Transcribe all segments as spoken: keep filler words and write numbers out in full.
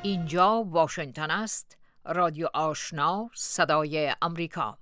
اینجا واشنگتن است، رادیو آشنا، صدای امریکا.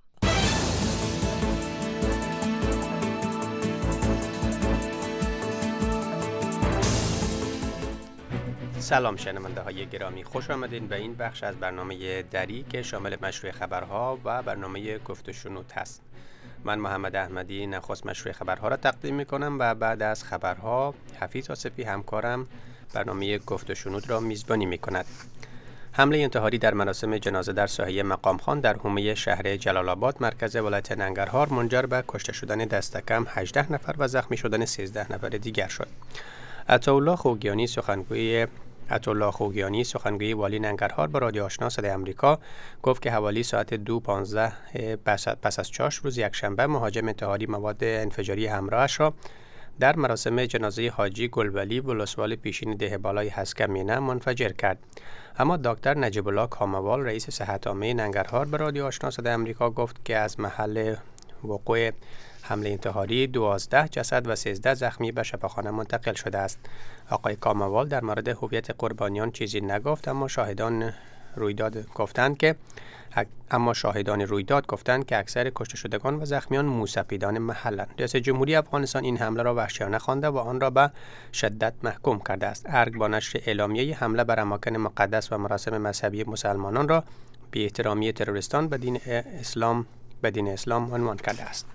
سلام شنونده های گرامی، خوش آمدین به این بخش از برنامه دری که شامل مشروع خبرها و برنامه گفت و شنود هست. من محمد احمدی نخست مشروع خبرها را تقدیم می کنم و بعد از خبرها حفیظ آصفی همکارم برنامه گفت و شنود را میزبانی می کند. حمله انتحاری در مراسم جنازه در ساحه مقام خان در حومه شهر جلال آباد مرکز ولایت ننگرهار منجر به کشته شدن دست کم هجده نفر و زخمی شدن سیزده نفر دیگر شد. عطاالله خوگیانی سخنگوی عطاالله خوگیانی سخنگوی والی ننگرهار با رادیو آشنا صدای امریکا گفت که حوالی ساعت دو پانزده پس از چاش روز یکشنبه مهاجم انتحاری مواد انفجاری همراهش را در مراسم جنازه حاجی گلولی ولسوالی پیشین ده بالای هسکمینه منفجر کرد. اما دکتر نجیب الله کاموال رئیس صحت عامه ننگرهار به رادیو آشنا صدای امریکا گفت که از محل وقوع حمله انتحاری دوازده جسد و سیزده زخمی به شفاخانه منتقل شده است. آقای کاموال در مورد هویت قربانیان چیزی نگفت، اما شاهدان رویداد گفتند که اما شاهدان رویداد گفتند که اکثر کشته شدگان و زخمیان موسپیدان محلند. ریاست جمهوری افغانستان این حمله را وحشیانه خوانده و آن را به شدت محکوم کرده است. ارگ با نشر اعلامیه حمله بر اماکن مقدس و مراسم مذهبی مسلمانان را بی احترامی تروریستان به دین اسلام به دین اسلام عنوان کرده است.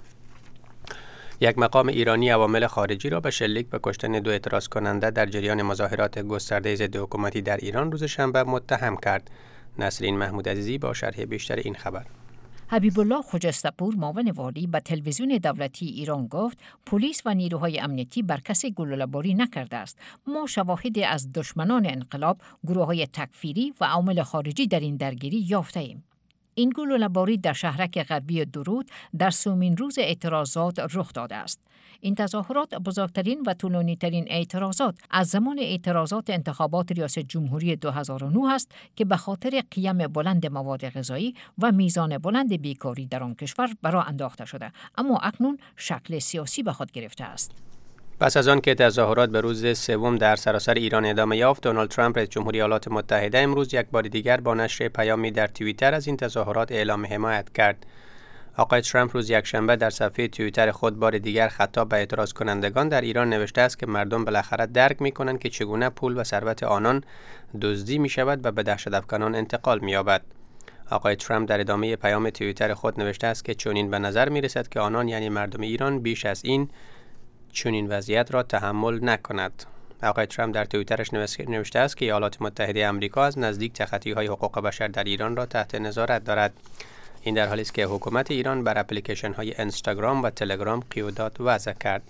یک مقام ایرانی عوامل خارجی را به شلیک به کشتن دو اعتراض کننده در جریان مظاهرات گسترده ضد حکومتی در ایران روز شنبه متهم کرد. نسرین محمود عزیزی با شرح بیشتر این خبر. حبیب الله خجستپور معاون والی به تلویزیون دولتی ایران گفت پلیس و نیروهای امنیتی بر کسی گلوله‌باری نکرده است. ما شواهدی از دشمنان انقلاب، گروه‌های تکفیری و عوامل خارجی در این درگیری یافته ایم. این گلوله‌باری در شهرک غربی درود در سومین روز اعتراضات رخ داده است. این تظاهرات بزرگترین و طولانی‌ترین اعتراضات از زمان اعتراضات انتخابات ریاست جمهوری دو هزار و نه است که به خاطر قیم بلند مواد غذایی و میزان بلند بیکاری در آن کشور برآ انداخته شده، اما اکنون شکل سیاسی به خود گرفته است. پس از آن که تظاهرات به روز سوم در سراسر ایران ادامه یافت، دونالد ترامپ رئیس جمهوری ایالات متحده امروز یک بار دیگر با نشر پیامی در توییتر از این تظاهرات اعلام حمایت کرد. آقای ترامپ روز یکشنبه در صفحه توییتر خود بار دیگر خطاب به اعتراض کنندگان در ایران نوشته است که مردم بالاخره درک می‌کنند که چگونه پول و ثروت آنان دزدی می‌شود و به دهشت‌افکنان انتقال می‌یابد. آقای ترامپ در ادامه پیام توییتر خود نوشته است که چنین به نظر می‌رسد که آنان یعنی مردم ایران بیش از این چنین وضعیت را تحمل نکند. آقای ترامپ در توییترش نوشته است که ایالات متحده آمریکا از نزدیک تخطی‌های حقوق بشر در ایران را تحت نظارت دارد. این در حالی است که حکومت ایران بر اپلیکیشن‌های اینستاگرام و تلگرام قیودات وضع کرد.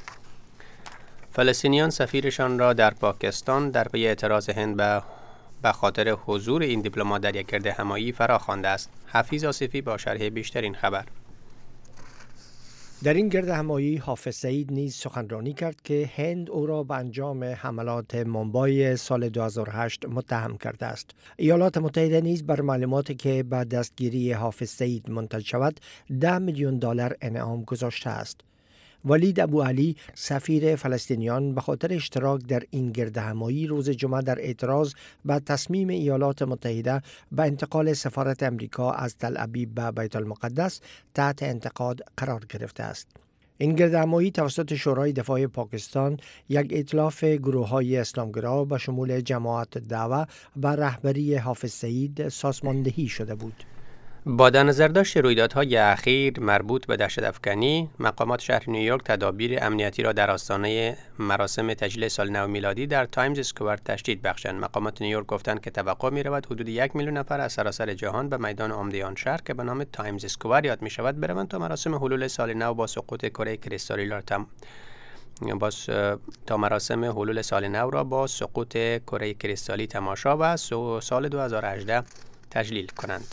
فلسطینیان سفیرشان را در پاکستان در پی اعتراض هند به به خاطر حضور این دیپلمات در یک گردهمایی فرا خوانده است. حفیظ آصفی با شرح بیشتر این خبر. در این گردهمایی حافظ سعید نیز سخنرانی کرد که هند او را به انجام حملات مومبای سال دو هزار و هشت متهم کرده است. ایالات متحده نیز بر معلوماتی که به دستگیری حافظ سعید منتج شود ده میلیون دلار انعام گذاشته است. ولید ابوعلی سفیر فلسطینیان به خاطر اشتراک در این گردهمایی روز جمعه در اعتراض به تصمیم ایالات متحده به انتقال سفارت امریکا از تل ابیب به بیت المقدس تحت انتقاد قرار گرفته است. این گردهمایی توسط شورای دفاع پاکستان یک ائتلاف گروه‌های اسلامگرا به شمول جماعت دعوه به رهبری حافظ سعید سازماندهی شده بود. با در نظر داشت رویدادهای اخیر مربوط به دهشت‌افکنی، مقامات شهر نیویورک تدابیر امنیتی را در آستانه مراسم تجلیل سال نو میلادی در تایمز اسکوئر تشدید بخشند. مقامات نیویورک گفتند که توقع می‌رود حدود یک میلیون نفر از سراسر جهان به میدان عمده آن شهر که به نام تایمز اسکوئر یاد می‌شود بروند تا مراسم حلول سال نو با سقوط کره کریستالی را تم با تا مراسم حلول سال نو را با سقوط کره کریستالی تماشا و سال دو هزار و هجده تجلیل کنند.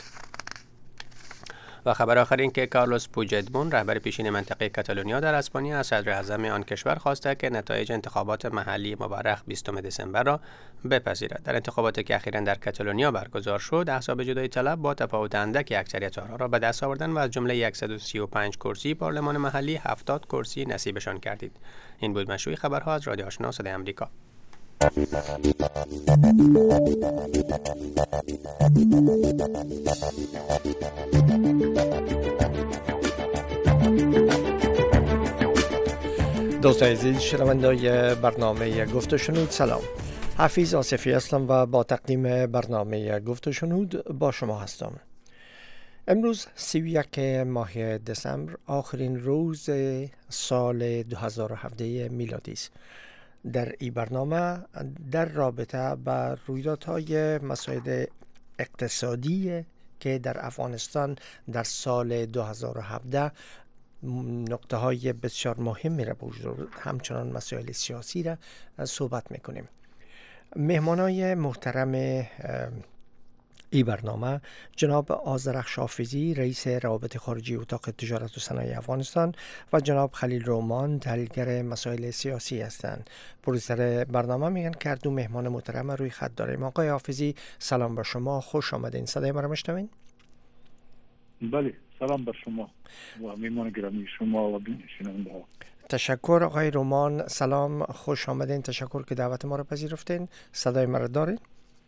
و خبر آخر این که کارلوس پوجدمون رهبر پیشین منطقه کاتالونیا در اسپانیا از صدر اعظم آن کشور خواسته که نتایج انتخابات محلی مورخ بیستم دسامبر را بپذیرد. در انتخاباتی که اخیراً در کاتالونیا برگزار شد، احزاب جدایی طلب با تفاوت اندک اکثریت آرا را به دست آوردند و از جمله صد و سی و پنج کرسی پارلمان محلی هفتاد کرسی نصیبشان کردید. این بود مشروع خبرها از رادیو آشنا صدای آمریکا. دوستان عزیز شنوندای برنامه گفت و شنود، سلام. حفیظ آصفی هستم و با تقدیم برنامه گفت و شنود با شما هستم. امروز سی و یک ماه دسامبر، آخرین روز سال دو هزار و هفده میلادی است. در این برنامه در رابطه با رویدادهای مسائل اقتصادی که در افغانستان در سال دو هزار و هفده نقطه های بسیار مهمی را به وجود، همچنان مسائل سیاسی را صحبت میکنیم. مهمانای محترم ای برنامه جناب آذرخش حافظی، رئیس روابط خارجی اتاق تجارت و صنایع افغانستان، و جناب خلیل رومان، تحلیلگر مسائل سیاسی هستند. پرویسر برنامه میگن که دو مهمان محترم روی خط داریم. آقای حافظی، سلام بر شما، خوش آمدین. صدای ما را میشنوین؟ بله، سلام بر شما و مهمان گرامی شما و شنونده ها. تشکر. آقای رومان، سلام، خوش آمدین. تشکر که دعوت ما را پذیرفتین. صدای ما را دارین؟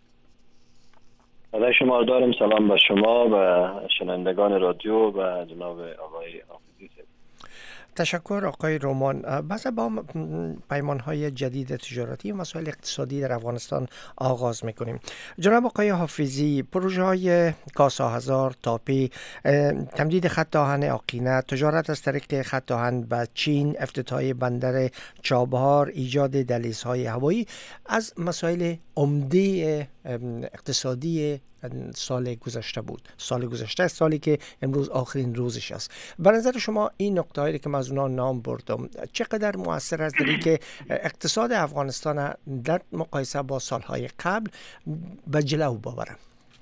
صدای شما را دارم. سلام بر شما و شنوندگان رادیو و جناب آقای حافظی. تشکر آقای رومان. بعض با پیمان‌های جدید تجارتی و مسائل اقتصادی در افغانستان آغاز می‌کنیم. جناب آقای حافظی، پروژه‌های کاسا هزار، تاپی، تمدید خط آهن آقینه، تجارت از طریق خط آهن به چین، افتتاح بندر چابهار، ایجاد دهلیزهای هوایی از مسائل عمده اقتصادی سال گذشته بود. سال گذشته سالی که امروز آخرین روزش است. به نظر شما این نکته‌هایی که من از اونها نام بردم چقدر مؤثر است در اینکه اقتصاد افغانستان در مقایسه با سالهای قبل به جلو ببره؟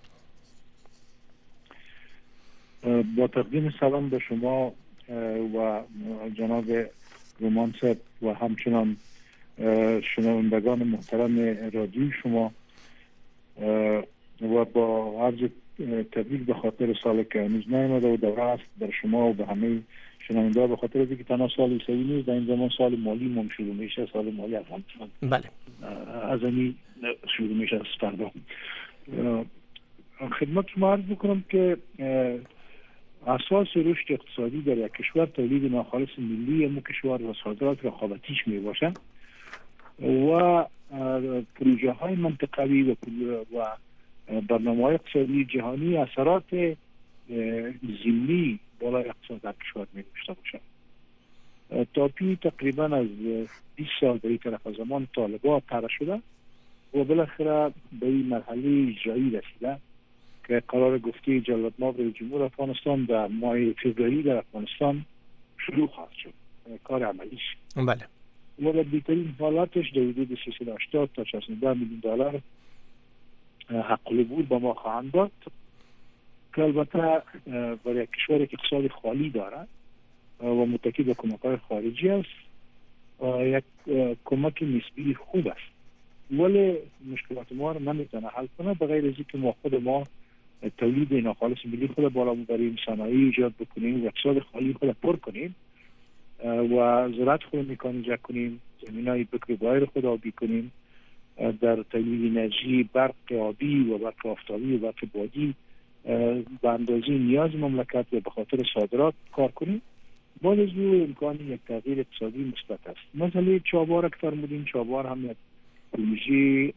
با تقدیم سلام به شما و جناب رومان صاحب و همچنان شنوندگان محترم رادیو شما و با عرض تبریک به خاطر سال که هنوز نیامده و دوره است بر شما و به همه شنونده‌ها، به خاطر اینکه تنها سال عیسوی نیست، در این زمان سال مالی مم شروع میشه، سال مالی افغانستان. بله. از این شروع میشه از فردا. خدمت شما عرض بکنم که اساس رشد اقتصادی در یک کشور تولید ناخالص ملی اما کشور و صادرات رقابتیش می باشه و پروژه های منطقوی و و برنامه‌های اقتصادی جهانی اثرات ضمنی بالای اقتصاد در کشور می داشته باشه. تاپی تقریبا از بیست سال به این طرف از زمان طالبان طرح شده و بالاخره به این مرحله اجرایی رسیده که قرار گفته جلال‌آباد رئیس جمهور افغانستان در ماه فوریه در افغانستان شروع خواهد شد کار عملیش. بله. و در بهترین حالاتش در حدود سیصد و هشتاد تا شصت و ده میلیون دلار حق العبور به ما خواهند داد که البته برای یک کشوری که اقتصاد خالی داره و متکی به کمک‌های خارجی است یک کمک نسبی خوب است، ولی مشکلات ما رو نمیتونه حل کنه به غیر از اینکه ما خود ما تولید ناخالص ملی خود بالا ببریم، صنایع ایجاد بکنیم و اقتصاد خالی خود پر کنیم و زراعت خود مکانیزه کنیم، زمینای بکر بایر خود آبی کنیم، در تولید انرژی برق آبی و برق آفتابی و برق بادی به اندازه نیاز مملکت و به خاطر صادرات کار کنیم. بعد از او امکان یک تغییر اقتصادی مثبت است. مثلا چابهار که فرمودین، چابهار هم یک پروژه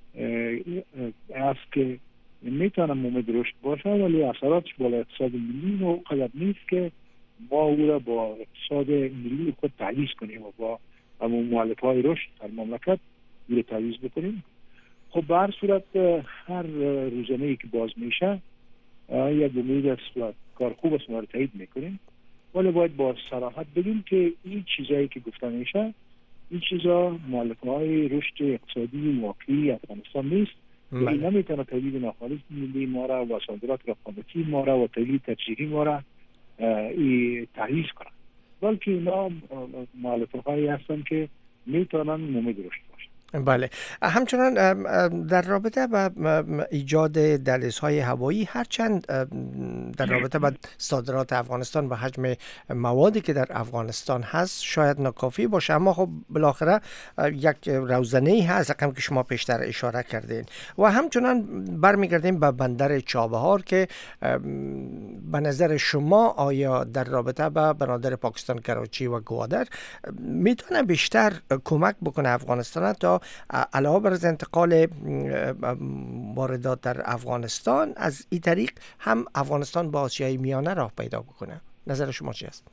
است که میتونه ممد رشد باشه ولی اثراتش بالا اقتصاد ملی و قدر نیست که ما او را با اقتصاد ملی خود تعویض کنیم و با همون مؤلفه های رشد در مملکت او را تعویض بکنیم. خب به هر صورت هر روزانه ای که باز میشه یک امید است و کار خوب است، ما را تایید میکنیم، ولی باید با صراحت بگیم که این چیزایی که گفته میشه این چیزا مؤلفه های رشد اقتصادی واقعی افغانستان نیست. این نمیتونه تولید ناخالص ملی ما را و صادرات رقابتی ما را و تولید تجاری ما را تعویض کنند، بلکه اینا مؤلفه هایی هستن که میتونن ممد رشد باشن. بله. همچنان در رابطه با ایجاد دهلیزهای هوایی، هرچند در رابطه با صادرات افغانستان و حجم موادی که در افغانستان هست شاید ناکافی باشه، اما خب بالاخره یک روزنه‌ای هست رقم که شما پیشتر اشاره کردین. و همچنان برمیگردیم به بندر چابهار که به نظر شما آیا در رابطه با بنادر پاکستان کراچی و گوادر میتونه بیشتر کمک بکنه افغانستان تا علاوه بر از انتقال واردات در افغانستان، از این طریق هم افغانستان با آسیای میانه راه پیدا بکنه؟ نظر شما چی است؟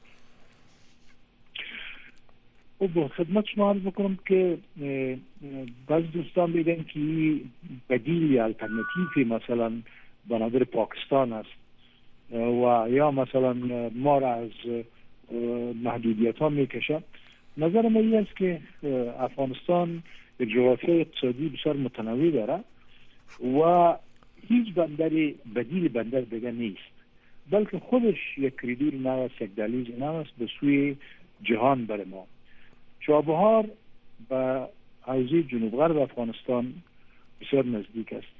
خب خدمت شما عرض بکنم که بعض دوستان میگن که بدیل یا الटरनेटिव مثلا بنادر پاکستان است و یا مثلا ما را از محدودیت ها میکشه. نظر من این است که افغانستان یک جغرافیای اقتصادی بسیار متنوع داره و هیچ بندری بدیل بندر دیگه نیست، بلکه خودش یک کریدور نو است، یک دهلیز نو است به سوی جهان برای ما. چابهار به حوزه جنوب غرب افغانستان بسیار نزدیک است،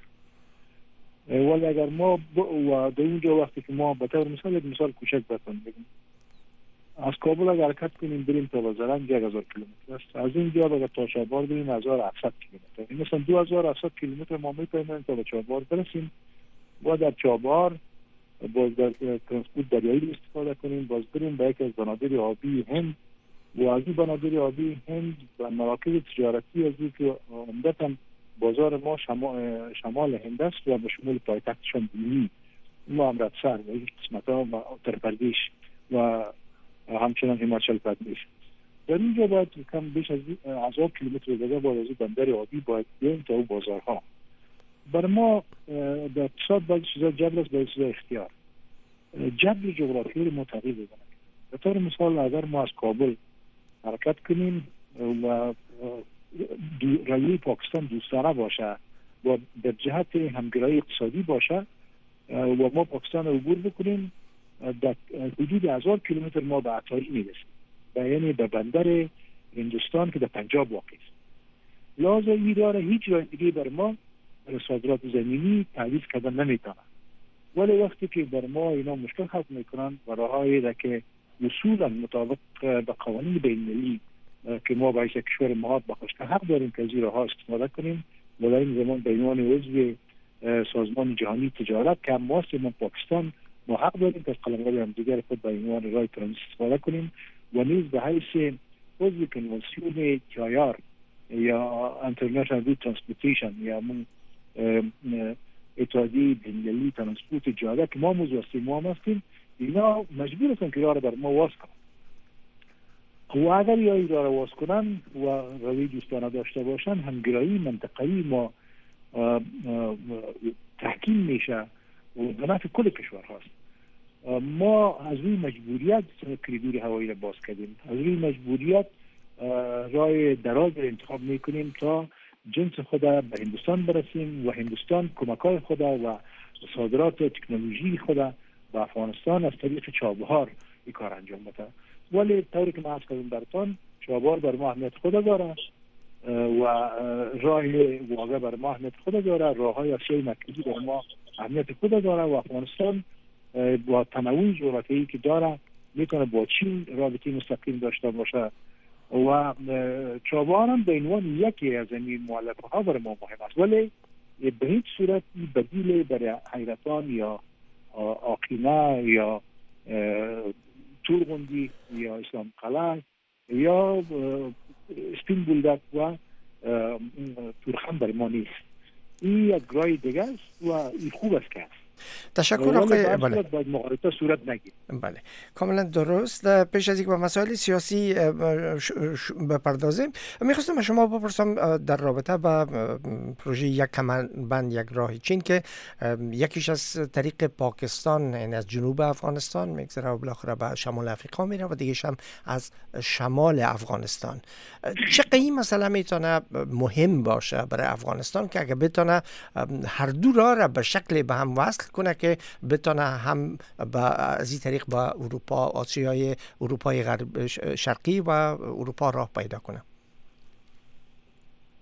ولی اگر ما ب... و در اونجا وقتی که ما به طور مثال یک مثال کوچک بتون بگیم، از کابل اگر حرکت کنیم بریم تا وزرنگ یک هزار کیلومتر است، از اینجا به تا چابهار بریم هزار و هفتصد کیلومتر، این مثلا دو هزار و هفتصد کیلومتر ما میتونیم تا به چابهار برسیم و در چابهار باز در ترانسپورت دریایی استفاده کنیم، باز بریم به یک از بنادر آبی هند و از این بنادر آبی هند و مراکز تجارتی از این که عمدتاً بازار ما شمال, شمال هند است و به شمول پایتختشان دینی ما امرتسر و این قسمت ها و اتر پردیش و همچنان هیماچل پردیش. در اینجا باید کم بیش از هزار کیلومتر دیگه باید از بندر آبی باید بریم تا او بازارها. بر ما در اقتصاد باید چیزا جبر است، باید چیزا اختیار. جبر جغرافیایی ما تغییر بکنه. به طور مثال اگر ما از کابل حرکت کنیم و رویه پاکستان دوستانه باشه و در جهت همگرایی اقتصادی باشه و ما پاکستان رو عبور بکنیم، در حدود هزار کیلومتر ما به عطاری میرسیم، یعنی به بندر هندوستان که در پنجاب واقع است. لازم این داره هیچ راه دیگه بر ما برای صادرات زمینی تعویض کردن نمیتونه، ولی وقتی که بر ما اینا مشکل خلق میکنن و راههایی را که اصولا مطابق به قوانین بین‌المللی که ما باید کشور مهاد بخواسته حق داریم که از این راه ها استفاده کنیم و در این زمان به عنوان عضو سازمان جهانی تجارت که هم واسه ما پاکستان ما حق داریم که از قلمرو هم دیگر خود به عنوان راه ترانزیت استفاده کنیم و نیز به حیث عضو کنوانسیون تیار یا انترنشنال روت ترانسپورتیشن یا من اتحادیه بین‌المللی ترانسپورت جاده که ما موضوع هستیم ما هم هستیم، اینا مجبور هستن که راه بر ما واس کنن و اگر یا این راه واس کنن و روی دوستانه داشته باشن همگرایی منطقه‌ای ما تحکیم میشه و به نفع کل کشور هاست. ما از روی مجبوریت کریدور هوایی را باز کردیم، از روی مجبوریت راه دراز را انتخاب میکنیم تا جنس خود به هندوستان برسیم و هندوستان کمک‌های خود و صادرات تکنولوژی خود به افغانستان از طریق چابهار این کار انجام بده. ولی طوری که ما عرض کردیم براتون، چابهار بر ما اهمیت خود داره و راه واقع بر ما اهمیت خود داره، راه‌های آسیای مرکزی بر ما اهمیت خود داره و افغانستان با تنوع جغرافیایی که داره میتونه با چین رابطه مستقیم داشته باشه و چابهار هم به عنوان یکی از این مؤلفه ها برای ما مهم است، ولی به هیچ صورت بدیل برای حیرتان یا آقینه یا تورغندی یا اسلام قلعه یا سپین بولدک و تورخم برای ما نیست. این یک راه دیگه است و این خوب است که است. تشکر آقای بله. باید مقارنه صورت نگیره. بله کاملا درست. پیش از اینکه به مسائل سیاسی بپردازیم میخواستم از شما بپرسم در رابطه با پروژه یک کمربند یک راه چین که یکیش از طریق پاکستان یعنی از جنوب افغانستان میگذره و بالاخره به شمال افریقا میره و دیگه‌ش هم از شمال افغانستان. چقدر این مسئله میتونه مهم باشه برای افغانستان که اگه بتونه هر دو راه را به شکل به هم وصل کنه که بتونه هم با از این طریق با اروپا، آسیای اروپای غرب شرقی و اروپا راه پیدا کنه؟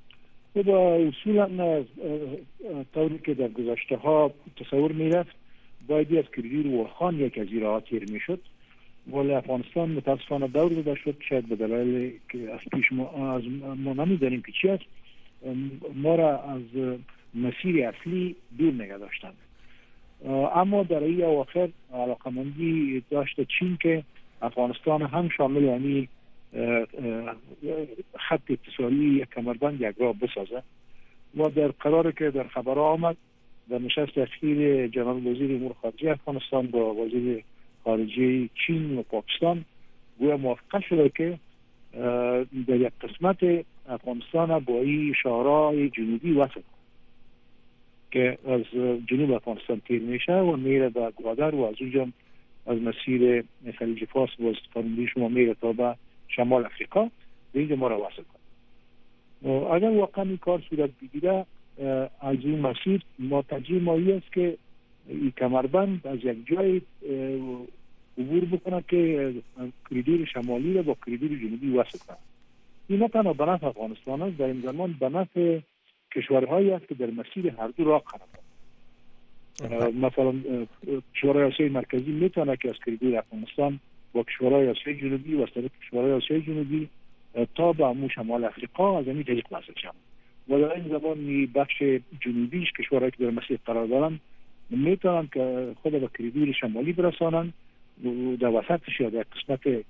خب اصولا طوری که در گذشته ها تصور میرفت باید از کریدور ورخان یک از این راه تیر میشد، ولی افغانستان متاسفانه دور داده شد، شاید به دلایل که از پیش ما, از ما نمیدانیم که چی است، ما را از مسیر اصلی دور نگه داشتند. اما در این اواخر علاقمندی داشته چین که افغانستان هم شامل یعنی خط اتصالی یک کمربند یک راه بسازه و در قرار که در خبرها آمد در نشست اخیر جناب وزیر امور خارجه افغانستان با وزیر خارجه چین و پاکستان گویا موافقه شده که در یک قسمت افغانستان با این شهرهای جنوبی وصل که از جنوب افغانستان تیر میشه و میره به گوادر و از اونجا از مسیر خلیج فارس با استفاده شما میره تا به شمال افریقا به اینجا ما را وصل کنه. اگر واقعا این کار صورت بگیره از این مسیر ما ترجیح مایی است که این کمربند از یک جای عبور بکنه که کریدور شمالی را با کریدور جنوبی وصل کنه. این نه تنها به نفع افغانستان است، در این زمان به نفع کشورهایی است که در مسیر هر دو راه قرار دارند. مثلا کشورهای آسیای مرکزی میتونه که از کریدور افغانستان با کشورهای آسیای جنوبی و از طریق کشورهای آسیای جنوبی تا به امو شمال افریقا از این طریق وصل شوند. و در این زمان بخش جنوبیش کشورهایی که در مسیر قرار دارند میتونن که خود به کریدور شمالی برسانن و در وسطش یا در قسمت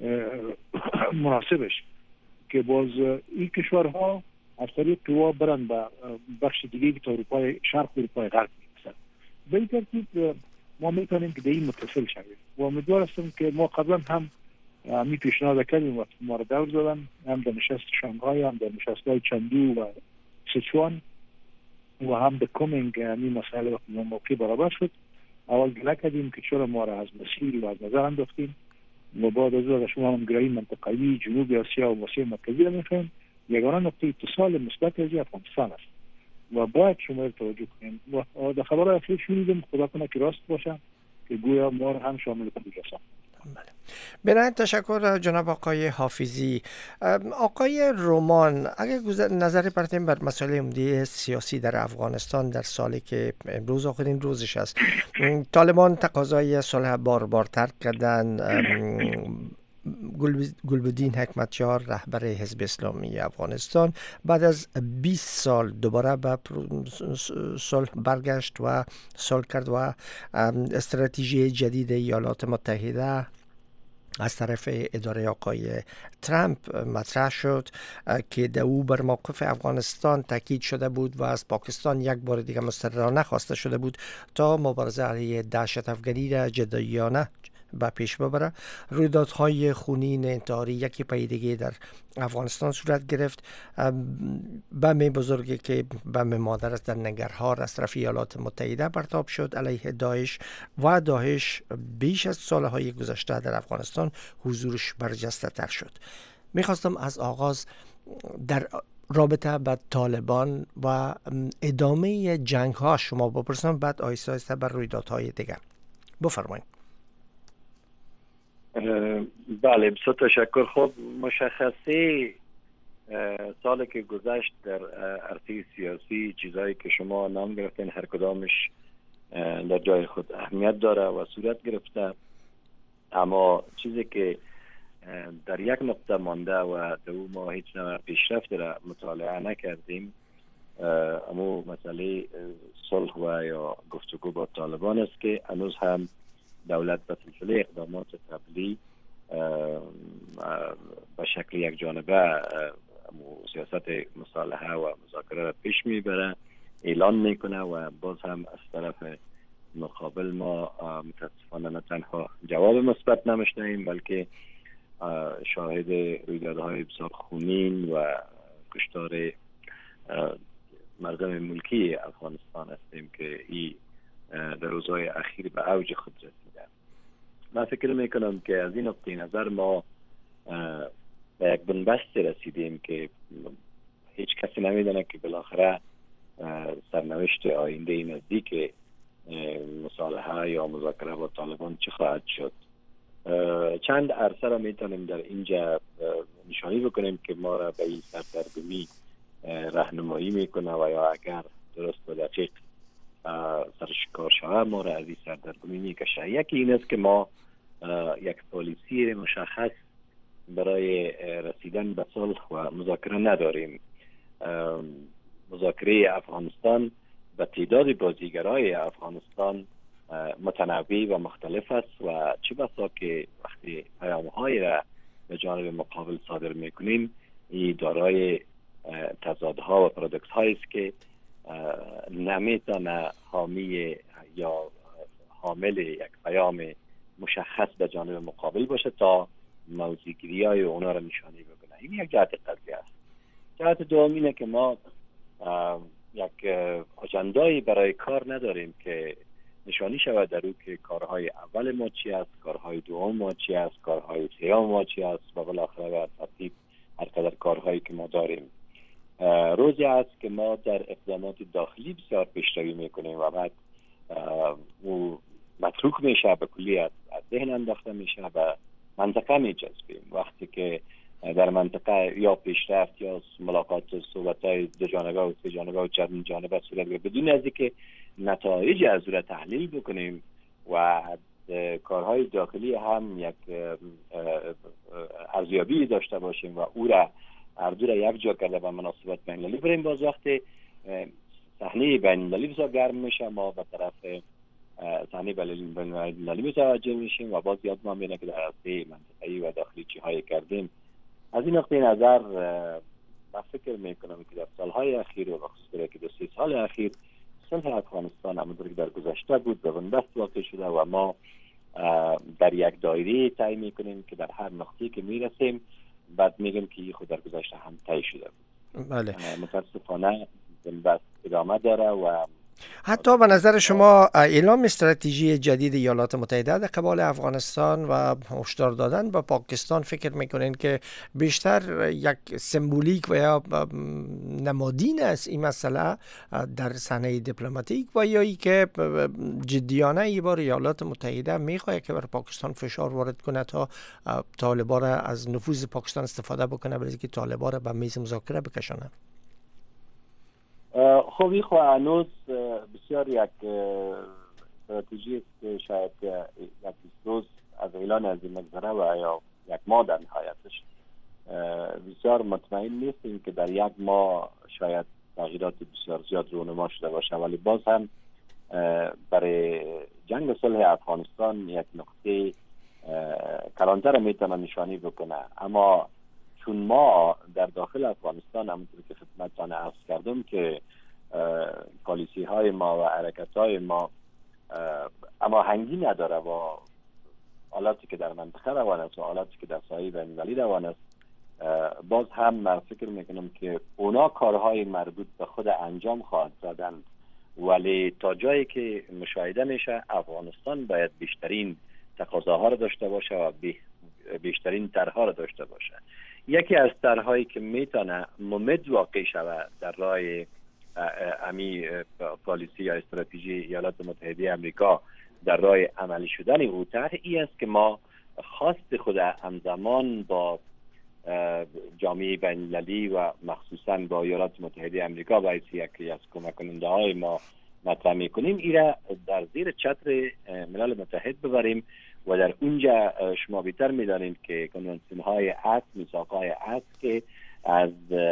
مناسبش که باز این کشورها از طریق قوا برن به بخش دیگه که تا اروپای شرق و اروپای غرب میرسن. به این ترتیب ما میتونیم که به این متصل شویم و امیدوار هستم که ما قبلا هم می پیشنهاد کردیم وقتی ما را دور دادن، هم در نشست شانگهای، هم در نشست‌های چندو و سیچوان و هم به کومینگ این مسئله وقتی موقع برابر شد اول گله کردیم که چرا ما را از مسیر و از نظر انداختیم و بعد از اون شما هم گرایی منطقه‌ای جنوب آسیا و آسیا مرکزی را می‌خوایم. یگانه نقطه اتصال مثبت از افغانستان است و باید شما را توجه کنیم و در خبرهای اخیر شنیدیم خدا کنه که راست باشه که گویا ما را هم شامل کنیم. بله. بنابراین تشکر جناب آقای حافظی. آقای رومان، اگر نظر پرتیم بر مسئله عمده سیاسی در افغانستان در سالی که امروز آخرین روزش است، طالبان تقاضای صلح بار بار ترک کردن، گلبدین حکمتیار رهبر حزب اسلامی افغانستان بعد از بیست سال دوباره به صلح برگشت و صلح کرد و استراتژی جدید ایالات متحده از طرف اداره آقای ترامپ مطرح شد که در او بر موقف افغانستان تاکید شده بود و از پاکستان یک بار دیگر مستقرانه خواسته شده بود تا مبارزه علیه دهشت افغانی را جدایانه به پیش ببره. رویدادهای خونین انتحاری یکی پای دیگه در افغانستان صورت گرفت. بم بزرگی که بم مادر است در ننگرهار از طرف ایالات متحده پرتاب شد علیه داعش و داعش بیش از سالهای گذشته در افغانستان حضورش برجسته تر شد. میخواستم از آغاز در رابطه با طالبان و ادامه جنگ ها شما بپرسم، بعد آیسته آیسته بر رویدادهای دیگر. بفرمایید. بله، بسیار تشکر. خب مشخصه سالی که گذشت در عرصه سیاسی چیزایی که شما نام گرفتین هر کدامش در جای خود اهمیت داره و صورت گرفته، اما چیزی که در یک نقطه مانده و در اون ما هیچ نوع پیشرفت را مطالعه نکردیم، اما مسئله صلح و یا گفتگو با طالبان است که هنوز هم دولت به سلسله اقدامات قبلی به شکل یک جانبه سیاست مصالحه و مذاکره را پیش میبره، اعلان میکنه و باز هم از طرف مقابل ما متاسفانه نه تنها جواب مثبت نمیشنویم بلکه شاهد رویدادهای بسیار خونین و کشتار مردم ملکی افغانستان هستیم که این در روزهای اخیر به اوج خود رسیده. من فکر میکنم که از این نقطه نظر ما به یک بنبست رسیدیم که هیچ کسی نمیدونه که بالاخره سرنوشت آینده نزدیک مصالحه یا مذاکره با طالبان چه خواهد شد. چند عرصه را میتونیم در اینجا نشانی بکنیم که ما را به این سردرگمی راهنمایی میکنه و یا اگر درست و دقیق سرشکار شود ما را از این سردرگمی میکشه. یکی این است که ما یک پالیسی مشخص برای رسیدن به صلح و مذاکره نداریم. مذاکره افغانستان به تعداد بازیگرای افغانستان متنوع و مختلف است و چه بسا که وقتی پیام‌های را به جانب مقابل صادر میکنیم این دارای تضادها و پارادوکس هایی است که نمیتونه حامی یا حامل یک پیام مشخص به جانب مقابل باشه تا موضوعگیری های اونا را نشانی بکنه. این یک جهت قضیه است. جهت دوم اینه که ما یک اجندایی برای کار نداریم که نشانی شود در او که کارهای اول ما چی است، کارهای دوم ما چی است، کارهای سوم ما چی است و بالاخره به ترتیب هر قدر کارهایی که ما داریم. روزی است که ما در اقدامات داخلی بسیار پیشروی میکنیم و بعد او متروک میشه، به کلی از ذهن انداخته میشه و منطقه میجذبیم. وقتی که در منطقه یا پیشرفت یا ملاقات و صحبت‌های دو جانبه و سه جانبه و چند جانبه صورت بگیره بدون از اینکه نتایج از او را تحلیل بکنیم و کارهای داخلی هم یک ارزیابی داشته باشیم و او را اردو را یک جا کرده و مناسبات بین‌المللی بریم، باز وقتی صحنه بین‌المللی بسیار گرم میشه ما به طرف صحنه بین‌المللی متوجه میشیم و باز یاد ما میاد که در عرصه منطقه‌ای و داخلی چی های کردیم. از این نقطه نظر من فکر میکنم که در سالهای اخیر و بخصوص که دو سه سال اخیر صلح افغانستان همونطور که در گذشته بود به بنبست واقع شده و ما در یک دایره طی میکنیم که در هر نقطه‌ای که میرسیم بعد میگیم که خود در گذشته هم طی شده بود. بله. متاسفانه بنبست ادامه داره و حتی به نظر شما اعلام استراتژی جدید ایالات متحده در قبال افغانستان و هشدار دادن به پاکستان فکر میکنین که بیشتر یک سمبولیک و یا نمادین است این مسئله در صحنه دیپلماتیک و یا ای که جدیانه ای بار ایالات متحده میخواد که بر پاکستان فشار وارد کنه تا طالبان از نفوذ پاکستان استفاده بکنه برای اینکه طالبان را به میز مذاکره بکشانه؟ خب این خو هنوز بسیار یک استراتژی است که شاید یک روز از اعلان از این مگذره و یا یک ماه در نهایتش بسیار مطمئن نیستیم که در یک ماه شاید تغییرات بسیار زیاد رونما شده باشه، ولی باز هم برای جنگ صلح افغانستان یک نقطه کلانتر میتونه نشانی بکنه. اما چون ما در داخل افغانستان همونطور که خدمتتان عرض کردم که پالیسی های ما و حرکت های ما اما هنگی نداره و حالاتی که در منطقه روان است و حالاتی که در ساحه بین‌المللی روان است، باز هم من فکر میکنم که اونا کارهای مربوط به خود انجام خواهد دادن، ولی تا جایی که مشاهده میشه افغانستان باید بیشترین تقاضاها را داشته باشه و بیشترین طرح‌ها را داشته باشه. یکی از طرح‌هایی که میتونه ممد واقع شود در راه امی پالیسی یا استراتژی ایالات متحده آمریکا در راه عملی شدن او طرح ای است که ما خواست خود همزمان با جامعه بین‌المللی و مخصوصاً با ایالات متحده آمریکا باید یکی از کمک کننده های ما مطرح میکنیم، این را در زیر چتر ملل متحد ببریم و در اونجا شما بیتر میدانید که کنوانسیون های عهد، میثاق های عهد که از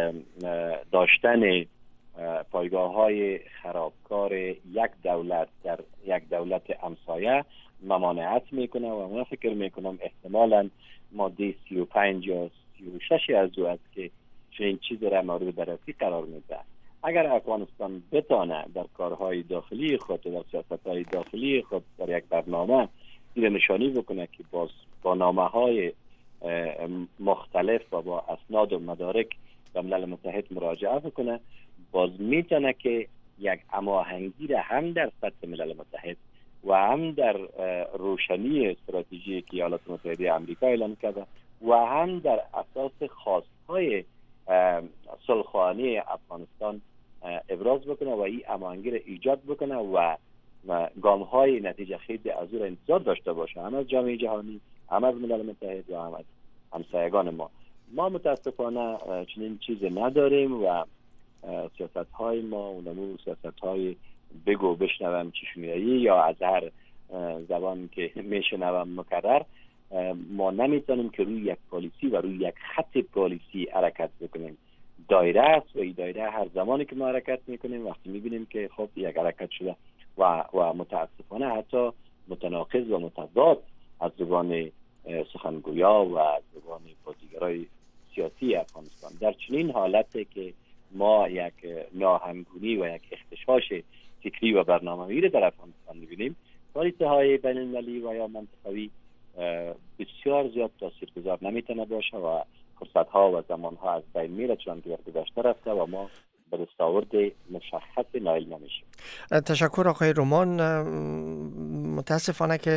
داشتن پایگاه های خرابکار یک دولت در یک دولت همسایه ممانعت میکنه و من فکر میکنم احتمالاً ماده سی و پنج یا سی و شش از او است که چنین چیز را مورد بررسی قرار میده. اگر افغانستان بتانه در کارهای داخلی خود و در سیاستهای داخلی خود در یک برنامه این نشانی بکنه که باز با نامه های مختلف و با اسناد و مدارک به ملل متحد مراجعه بکنه، باز میتونه که یک هماهنگی را هم در سطح ملل متحد و هم در روشنی استراتژی که ایالات متحده آمریکا اعلام کرده و هم در اساس خواستهای صلح‌خواهانه افغانستان ابراز بکنه و این هماهنگی را ایجاد بکنه و گام‌های نتیجه خیز از او را انتظار داشته باشه، هم از جامعه جهانی، هم از ملل متحد و هم از همسایگان ما. ما متاسفانه چنین چیزی نداریم و سیاست های ما اونمو سیاست های بگو بشنوم چشمیایی یا از هر زبان که میشنوم مکرر، ما نمیتونیم که روی یک پالیسی و روی یک خط پالیسی حرکت بکنیم. دایره است و این دایره هر زمانی که ما حرکت میکنیم وقتی میبینیم که خب یک حرکت شده و و متاسفانه حتی متناقض و متضاد از زبان سخنگویا و از زبان بازیگرای سیاسی افغانستان. در چنین حالتی که ما یک ناهمگونی و یک اختشاش فکری و برنامه‌ای را در افغانستان می‌بینیم، پالیسی‌های بین‌المللی و یا منطقوی بسیار زیاد تاثیرگذار نمیتونه باشه و فرصت‌ها و زمان‌ها از بین میره، چون که در گذشته رفته و ما به دستاورد مشخص نایل نمیشیم. تشکر آقای رومان. متاسفانه که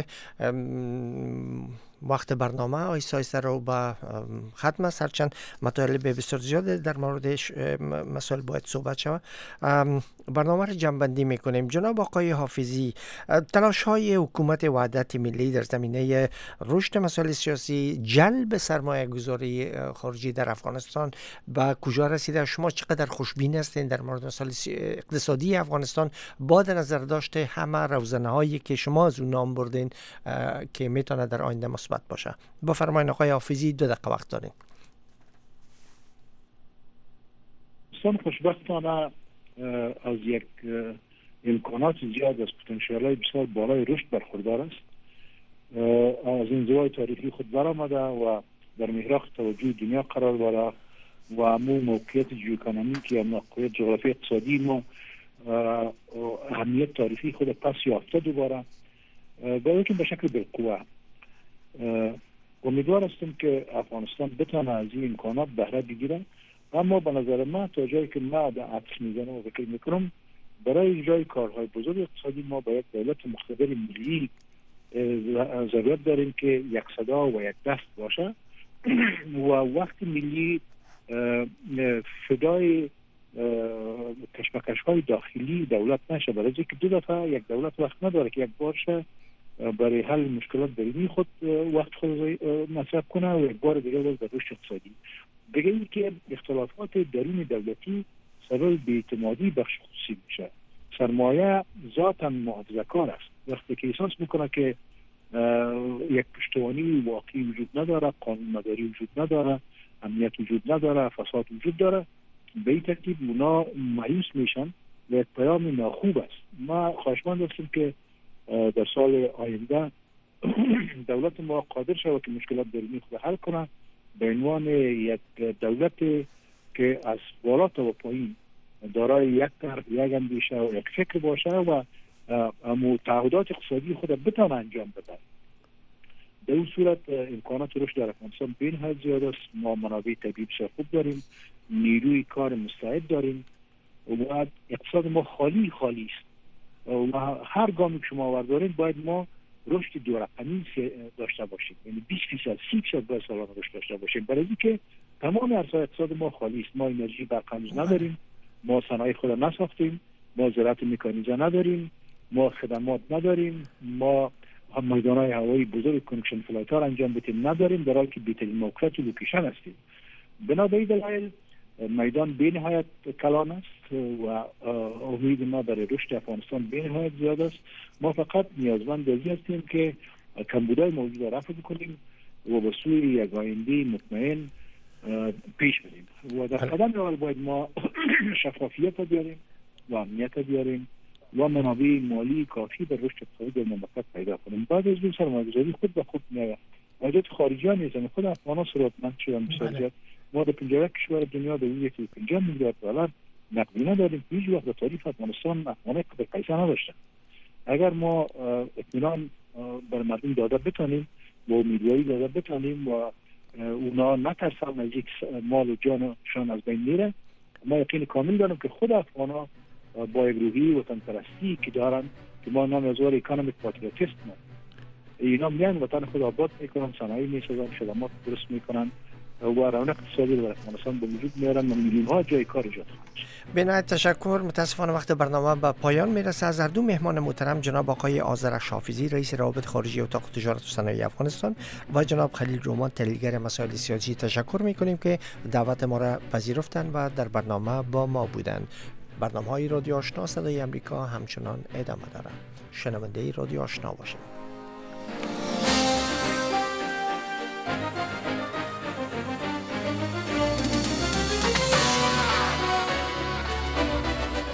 وقت برنامه آیسته آیسته رو به ختم است، هرچند مطالب بسیار زیاده در مورد مسائل باید صحبت شود. برنامه رو جمع‌بندی میکنیم. جناب آقای حافظی، تلاش های حکومت وحدت ملی در زمینه رشد مسائل سیاسی، جلب سرمایه گذاری خارجی در افغانستان به کجا رسیده؟ شما چقدر خوشبین هستین در مورد مسائل اقتصادی افغانستان با نظر داشته همه روزنه هایی که شما از اون نام بردین که میتونه در آینده مثبت باشه؟ بفرمایید آقای حافظی، دو دقیقه وقت دارین. افغانستان خوشبختانه از یک امکانات زیاد از پتانسیل های بسیار بالای رشد برخوردار است. از انزوای تاریخی خود برآمده و در محراق توجه دنیا قرار داره و امو موقعیت جیوکانومیکی یا موقعیت جغرافی اقتصادی ما اهمیت تاریخی خود پس یافته دوباره، بلکه به شکل بالقوه. امیدوار هستم که افغانستان بتونه از این امکانات بهره بگیره، اما به نظر من تا جایی که من به عطف میزنم و فکر میکنم برای اجرای کارهای بزرگ اقتصادی ما باید دولت مقتدر ملی ضرورت داریم که یک صدا و یک دست باشه و وقت ملی فدای کشمکش های داخلی دولت نشه، برای اینکه دو دفعه یک دولت وقت نداره که یک بارشه برای حل مشکلات درونی خود وقت خود مصرف کنه و یک بار دیگه باز به رشد اقتصادی. بگیم که اختلافات درون دولتی سبب بی‌اعتمادی بخش خصوصی میشه. سرمایه ذاتاً محافظه‌کار است. وقتی که احساس میکنه که یک پشتوانی واقعی وجود نداره، قانون مداری وجود نداره، امنیت وجود نداره، فساد وجود داره، به این ترتیب اونا مایوس میشن و یک پیام ناخوب است. ما خواهشمند هستیم که در سال آینده دولت ما قادر شود که مشکلات درونی خود حل کنه به عنوان یک دولت که از بالا تا پایین دارای یک طرح، یک اندیشه و یک فکر باشه و تعهدات اقتصادی خود بتونه انجام بده. در این صورت امکانات رشد در افغانستان به نهایت زیاد است. ما منابع طبیعی بسیار خوب داریم، نیروی کار مستعد داریم و اقتصاد ما خالی خالی است و هر گامی که شما آوردارین باید ما رشد دو رقمی داشته باشیم، یعنی بیست فیصد سی فیصد باید سالانه رشد داشته باشیم، برای اینکه تمام عرصه‌های اقتصاد ما خالی است. ما انرژی برق هنوز نداریم، ما صنایع خود نساختیم، ما زراعت مکانیزه نداریم، ما خدمات نداریم، ما میدان‌های هوایی بزرگ کانکشن فلایت ها انجام بدیم نداریم، در حالی که بهترین موقعیت لوکیشن هستیم. بنابراین دلایل میدان به نهایت کلان است و امید ما برای رشد افغانستان به نهایت زیاد است. ما فقط نیازمند ازی هستیم که کمبودهای موجود را رفع کنیم و به سوی یک آینده مطمئن پیش بریم و در قدم اول باید ما شفافیت بیاریم و امنیت بیاریم و منابع مالی کافی به رشد اقتصادی در مملکت پیدا کنیم. بعد از این سرمایه‌گذاری خود به خود میاد. واجد خارجی ها نیستن، خود افغان‌ها ثروتمند شدن بسیار زیاد. ما در پنجاه و یک کشور دنیا به یک پنجاه میلیارد دلار نقدی نداریم. هیچ وقت در تاریخ افغانستان افغان‌ها قدر پیسه نداشتن. اگر ما اطمینان بر مردم داده بتونیم و امیدواری داده بتونیم و اونا نترسن از یک مال و جانشان از بین میره، ما یقین کامل دارم که خود افغان‌ها با یک روحی وطن پرستی که دارن که ما نام از وار اکانومیک پاتریوتیسم اینا میان وطن خود آباد میکنن، صنایع میسازن، خدمات درست میکنن و رونق اقتصادی در افغانستان به وجود میارن و میلیون ها جای کار ایجاد خواهند شد. به نهایت تشکر. متاسفانه وقت برنامه به پایان میرسه. از هر دو مهمان محترم جناب آقای آذرخش حافظی رئیس روابط خارجی اتاق تجارت و صنایع افغانستان و جناب خلیل رومان تحلیلگر مسائل سیاسی تشکر میکنیم که دعوت ما را پذیرفتند و در برنامه با ما بودند. برنامه‌های رادیو آشنا صدای امریکا همچنان ادامه دارد. شنونده رادیو آشنا باشید.